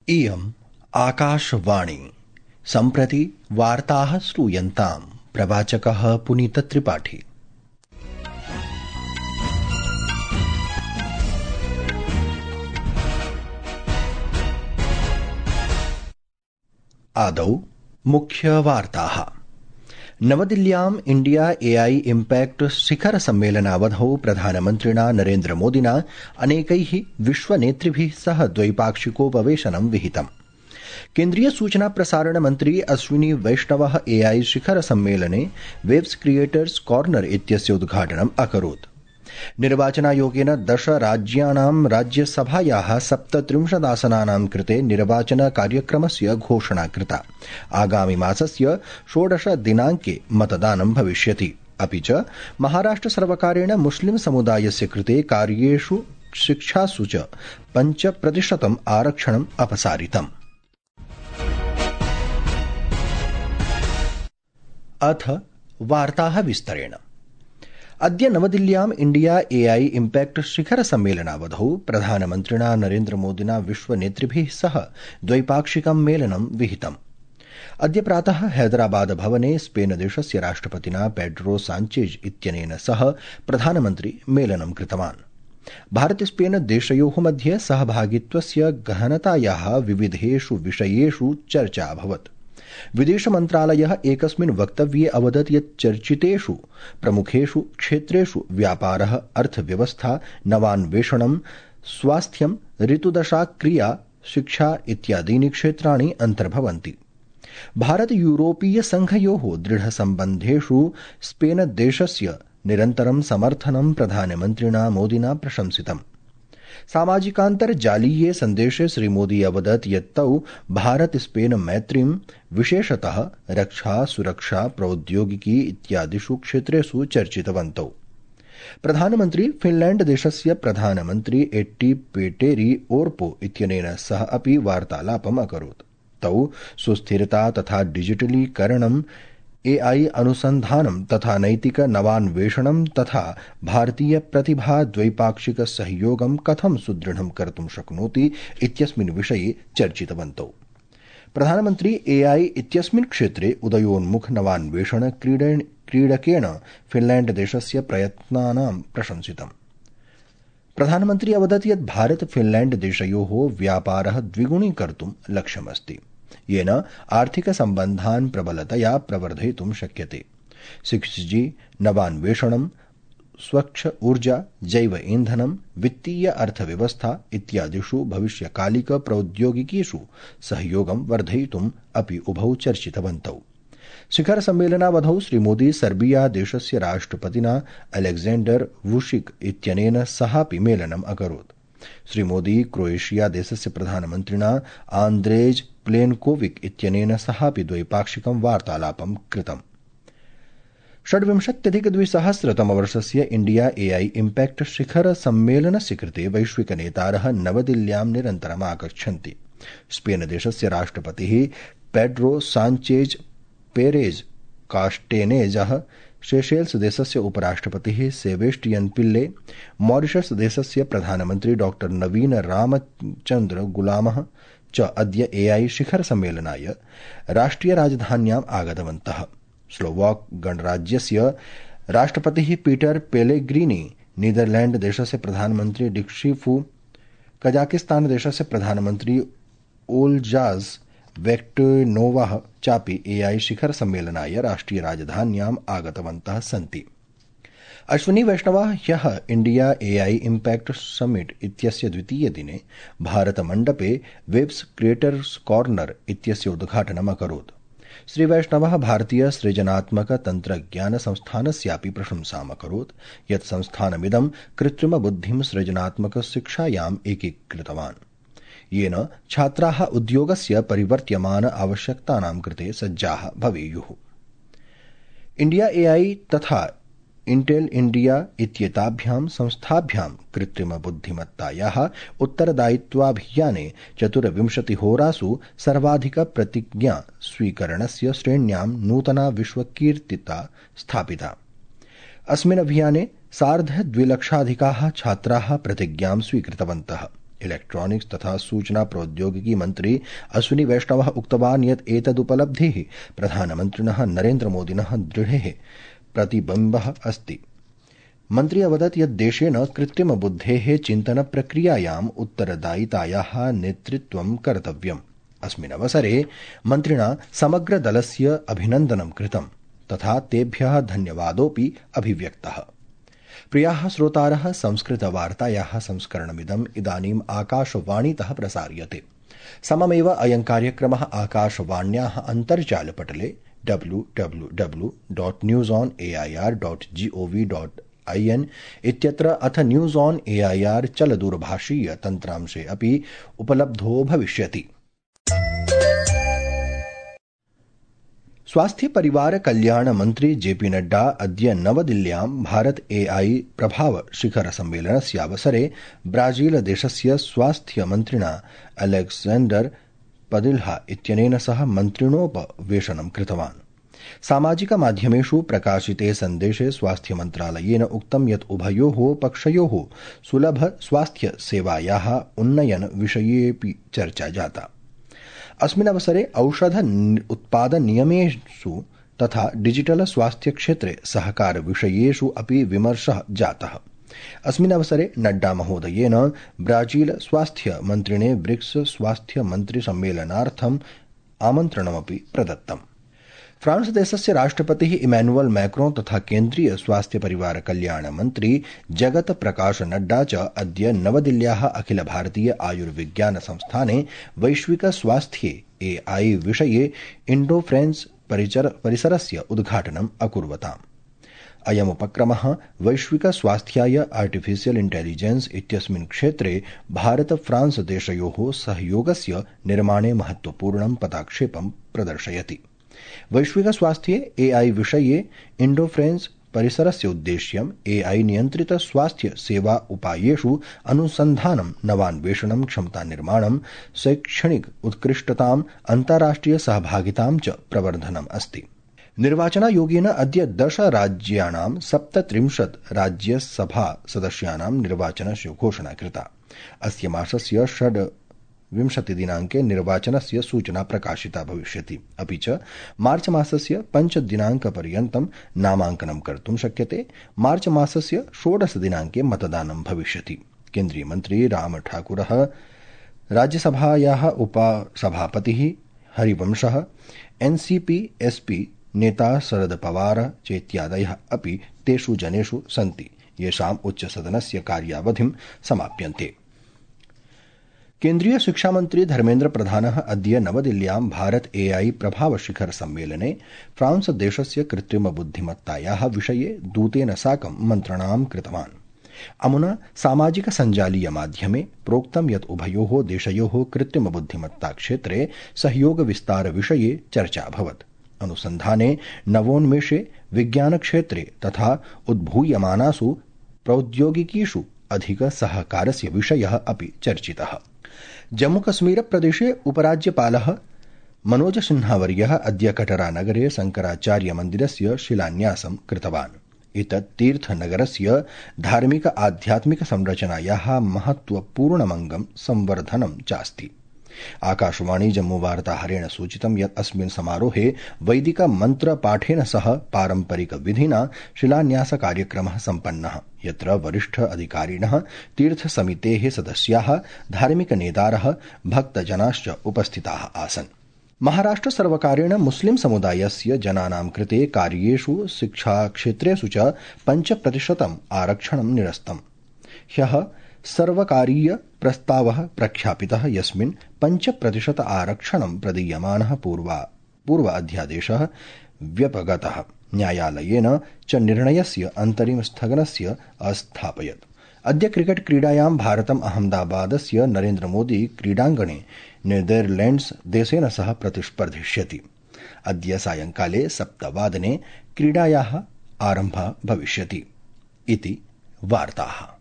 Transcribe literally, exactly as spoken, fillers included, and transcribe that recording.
इयम् आकाशवाणी। सम्प्रति वार्ताः श्रूयन्ताम्। प्रवाचकः पुनीतत्रिपाठी। आदौ मुख्यवार्ताः। नवदिल्ल्याम् इंडिया एआई इम्पैक्ट शिखर सम्मेलनावधौ प्रधानमन्त्रिणा नरेन्द्रमोदिना अनेकैः विश्वनेतृभिः सह द्वैपाक्षिकोपवेशनं विहितम्। केन्द्रीय सूचना प्रसारण मन्त्री अश्विनी वैष्णवः एआई शिखर सम्मेलने वेब्स क्रिएटर्स कॉर्नर इत्यस्य उद्घाटनम् अकरोत्। निर्वाचनायोगेन दश राज्यानां राज्यसभायाः सप्तत्रिंशदासनानां कृते निर्वाचन कार्यक्रमस्य घोषणा कृता। आगामि मासस्य षोडश दिनाङ्के मतदानं भविष्यति। अपि च महाराष्ट्र सर्वकारेण मुस्लिम समुदायस्य कृते कार्येषु शिक्षासु च पञ्च प्रतिशतम् आरक्षणम् अपसारितम्। अथ वार्ताः विस्तरेण। अद्य नवदिल्ल्याम् इंडिया एआई इम्पैक्ट शिखर सम्मेलनावधौ प्रधानमन्त्रिणा नरेन्द्रमोदिना विश्वनेतृभिः सह द्वैपाक्षिकं मेलनं विहितम्। अद्य प्रातः हैदराबाद भवने स्पेन देशस्य राष्ट्रपतिना पेड्रो सांचेज इत्यनेन सह प्रधानमन्त्री मेलनं कृतवान्। भारत स्पेन देशयोः मध्ये सहभागित्वस्य गहनतायाः विविधेषु विषयेषु चर्चा अभवत्। विदेश मन्त्रालयः एकस्मिन् वक्तव्ये अवदत् यत् चर्चितेषु प्रमुखेषु क्षेत्रेषु व्यापारः, अर्थव्यवस्था, नवान्वेषणं, स्वास्थ्यं, ऋतुदशाक्रिया, शिक्षा इत्यादीनि क्षेत्राणि अन्तर्भवन्ति। भारत यूरोपीय संघयोः दृढसम्बन्धेषु स्पेन देशस्य निरन्तरं समर्थनं प्रधानमन्त्रिणा मोदिना प्रशंसितम्। सामाजिकान्तर्जालीये सन्देशे श्रीमोदी अवदत् यत् तौ भारत स्पेन मैत्रीं विशेषतः रक्षा, सुरक्षा, प्रौद्योगिकी इत्यादिषु क्षेत्रेषु चर्चितवन्तौ। प्रधानमन्त्री फिनलैण्ड देशस्य प्रधानमन्त्री एट्टी पेटेरी ओर्पो इत्यनेन सह अपि वार्तालापम् अकरोत्। तौ सुस्थिरता तथा डिजिटलीकरणं, एआई अनुसन्धानं तथा नैतिक नवान्वेषणं तथा भारतीय प्रतिभा द्वैपाक्षिक सहयोगं कथं सुदृढं कर्तुं शक्नोति इत्यस्मिन् विषये चर्चितवन्तौ। प्रधानमन्त्री एआई इत्यस्मिन् क्षेत्रे उदयोन्मुख नवान्वेषण क्रीडकेण फिनलैण्ड देशस्य प्रयत्नानां प्रशंसितम्। प्रधानमन्त्री अवदत् यत् भारत फिनलैण्ड देशयोः व्यापारः द्विगुणीकर्तुं लक्ष्यमस्ति, येन आर्थिक सम्बन्धान् प्रबलतया प्रवर्धयितुं शक्यते। सिक्स जी, नवान्वेषणं, स्वच्छ ऊर्जा, जैव ईन्धनं, वित्तीय अर्थव्यवस्था इत्यादिषु भविष्यकालिक प्रौद्योगिकीषु सहयोगं वर्धयितुम् अपि उभौ चर्चितवन्तौ। शिखर सम्मेलनावधौ श्रीमोदी सर्बिया देशस्य राष्ट्रपतिना अलेक्जेण्डर वुशिक इत्यनेन सहापि मेलनम् अकरोत्। श्रीमोदी क्रोएशिया देशस्य प्रधानमन्त्रिणा आन्द्रेज प्लेनकोविक इत्यनेन सहापि द्वैपाक्षिकं वार्तालापं कृतम्। षड्विंशत्यधिकद्विसहस्रतमवर्षस्य इंडिया एआई इम्पैक्ट शिखर सम्मेलनस्य कृते वैश्विकनेतारः नवदिल्ल्यां निरन्तरम् आगच्छन्ति। स्पेन देशस्य राष्ट्रपतिः पेड्रो सांचेज पेरेज कास्टेनेजः, सेशेल्स देशस्य उपराष्ट्रपतिः सेबेस्टियन पिल्ले, मॉरिशस देशस्य प्रधानमन्त्री डॉ नवीन रामचन्द्र गुलामः च अद्य एआई शिखर सम्मेलनाय राष्ट्रिय राजधान्याम् आगतवन्तः। स्लोवाक गणराज्यस्य राष्ट्रपतिः पीटर पेलेग्रिनी, नीदरलैण्ड देशस्य प्रधानमन्त्री डिक्शीफु, कजाकिस्तान देशस्य प्रधानमन्त्री ओल्जाज वेक्टोनोवाः चापि एआई शिखर सम्मेलनाय राष्ट्रिय राजधान्याम् आगतवन्तः सन्ति। अश्विनी वैष्णवः ह्यः इंडिया एआई इम्पैक्ट समिट इत्यस्य द्वितीय दिने भारतमण्डपे वेब्स क्रिएटर्स कॉर्नर इत्यस्य उद्घाटनम् अकरोत्। श्रीवैष्णवः भारतीय सृजनात्मक तन्त्रज्ञान संस्थानस्यापि प्रशंसाम् अकरोत्, यत् संस्थानमिदं कृत्रिमबुद्धिं सृजनात्मक शिक्षायाम् एकीकृतवान्, येन छात्राः उद्योगस्य परिवर्त्यमान आवश्यकतानां कृते सज्जाः भवेयुः। इंडिया एआई तथा इंटेल इंडिया इत्येताभ्यां संस्थाभ्यां कृत्रिमबुद्धिमत्तायाः उत्तरदायित्वाभियाने चतुर्विंशतिहोरासु सर्वाधिक प्रतिज्ञा स्वीकरणस्य श्रेण्यां नूतना विश्वकीर्तिता स्थापिता। अस्मिन् अभियाने सार्ध द्विलक्षाधिकाः छात्राः प्रतिज्ञां स्वीकृतवन्तः। इलेक्ट्रॉनिक्स तथा सूचना प्रौद्योगिकी मंत्री अश्विनी वैष्णवः उक्तवान् यत् एतदुपलब्धिः प्रधानमन्त्रिणः नरेन्द्रमोदिनः दृढेः प्रतिबिम्बः अस्ति। मन्त्री अवदत् यत् देशेन कृत्रिमबुद्धेः चिन्तनप्रक्रियायाम् उत्तरदायितायाः नेतृत्वं कर्तव्यम्। अस्मिन् अवसरे मन्त्रिणा समग्रदलस्य अभिनन्दनं कृतं तथा तेभ्यः धन्यवादोऽपि अभिव्यक्तः। प्रियाः श्रोतारः, संस्कृतवार्तायाः संस्करणमिदम् इदानीम् आकाशवाणीतः प्रसार्यते। सममेव अयं कार्यक्रमः आकाशवाण्याः अन्तर्जालपटले W W W dot news on A I R dot G O V dot I N इत्यत्र अथ news on A I R चलदूरभाषीय तन्त्रांशे अपि उपलब्धो भविष्यति। स्वास्थ्य परिवार कल्याण मंत्री जेपी नड्डा अद्य नवदिल्ल्यां भारत एआई प्रभाव शिखर सम्मेलनस्यावसरे ब्राजील देशस्य स्वास्थ्य मन्त्रिणा अलेक्जेंडर पदिल्हा इत्यनेन सह मन्त्रिणोपवेशनं कृतवान्। सामाजिक माध्यमेषु प्रकाशिते सन्देशे स्वास्थ्य मन्त्रालयेन उक्तं यत् उभयोः पक्षयोः सुलभ स्वास्थ्य सेवायाः उन्नयन विषयेऽपि चर्चा जाता। अस्मिन् अवसरे औषध उत्पादन नियमेषु तथा डिजिटल स्वास्थ्य क्षेत्रे सहकार विषयेषु अपि विमर्शः जातः। अस्मिन् अवसरे नड्डा महोदयेन ब्राजील स्वास्थ्य मन्त्रिणे ब्रिक्स स्वास्थ्य मन्त्री सम्मेलनार्थम् आमन्त्रणमपि प्रदत्तम्। फ्रांस देशस्य राष्ट्रपतिः इमैनुअल मैक्रों तथा केन्द्रीय स्वास्थ्य परिवार कल्याण मन्त्री जगत प्रकाश नड्डा च अद्य नवदिल्ल्याः अखिल भारतीय आयुर्विज्ञान संस्थाने वैश्विक स्वास्थ्ये एआई विषये इंडो फ्रेंच परिसरस्य उद्घाटनम् अकुर्वताम्। अयमुपक्रमः वैश्विक स्वास्थ्याय आर्टिफिशियल इंटेलिजेंस इत्यस्मिन् क्षेत्रे भारत फ्रांस देशयोः सहयोगस्य निर्माणे महत्वपूर्णं पदक्षेपं प्रदर्शयति। वैश्विक स्वास्थ्ये एआई विषये इंडो फ्रेंच परिसरस्य उद्देश्यम् एआई नियन्त्रित स्वास्थ्य सेवा उपायेषु अनुसन्धानं, नवान्वेषणं, क्षमता निर्माणं, शैक्षणिक उत्कृष्टताम्, अन्ताराष्ट्रिय सहभागितां च प्रवर्धनम् अस्ति। निर्वाचनायोगेन अद्य दश राज्याणां सप्तत्रिंशत् राज्यसभा सदस्यानां निर्वाचनस्य घोषणा कृता। अस्य मासस्य षड् विंशतिदिनाङ्के निर्वाचनस्य सूचना प्रकाशिता भविष्यति। अपि च मार्च मासस्य पञ्चदिनाङ्कपर्यन्तं नामाङ्कनं कर्तुं शक्यते। मार्च मासस्य षोडशदिनाङ्के मतदानं भविष्यति। केन्द्रीयमन्त्री राम ठाकुरः, राज्यसभायाः उपसभापतिः हरिवंशः, एनसीपी एसपी नेता शरद पवार चेत्यादयः अपि तेषु जनेषु सन्ति येषाम् उच्चसदनस्य कार्यावधिं समाप्यन्ते। केन्द्रीय शिक्षामन्त्री धर्मेन्द्र प्रधानः अद्य नवदिल्ल्यां भारत एआई प्रभाव शिखर सम्मेलने फ्रांस देशस्य कृत्रिम बुद्धिमत्तायाः विषये दूतेन साकं मन्त्रणां कृतवान्। अमुना सामाजिक सञ्जालीय माध्यमे प्रोक्तं यत् उभयोः देशयोः कृत्रिम बुद्धिमत्ता क्षेत्रे सहयोग विस्तार विषये चर्चा अभवत्। अनुसन्धाने, नवोन्मेषे, विज्ञान क्षेत्रे तथा उद्भूयमानासु प्रौद्योगिकीषु अधिक सहकारस्य विषयः अपि चर्चितः। जम्मूकश्मीर प्रदेशे उपराज्यपालः मनोज सिन्हावर्यः अद्य कटरानगरे शंकराचार्य मन्दिरस्य शिलान्यासं कृतवान्। एतत् तीर्थनगरस्य धार्मिक आध्यात्मिक संरचनायाः महत्वपूर्णमङ्गं संवर्धनं चास्ति। आकाशवाणी जम्मूवार्ताहरेण सूचितं यत् अस्मिन् समारोहे वैदिक मन्त्रपाठेन सह पारम्परिक विधिना शिलान्यास कार्यक्रमः सम्पन्नः, यत्र वरिष्ठ अधिकारिणः, तीर्थसमितेः सदस्याः, धार्मिक नेतारः, भक्तजनाश्च उपस्थिताः आसन्। महाराष्ट्र सर्वकारेण मुस्लिम समुदायस्य जनानां कृते कार्येषु, शिक्षाक्षेत्रेषु च पञ्च प्रतिशतम् आरक्षणं निरस्तम्। ह्यः सर्वकारीय प्रस्तावः प्रख्यापितः, यस्मिन् पञ्च प्रतिशत आरक्षणं प्रदीयमानः पूर्वा पूर्व अध्यादेशः व्यपगतः। न्यायालयेन च निर्णयस्य अन्तरिम स्थगनस्य अस्थापयत्। अद्य क्रिकेट क्रीडायां भारतम् अहमदाबादस्य नरेन्द्र मोदी क्रीडाङ्गणे नेदरलैण्ड्स देशेन सह प्रतिस्पर्धिष्यति। अद्य सायंकाले सप्तवादने क्रीडायाः आरम्भः भविष्यति इति वार्ताः।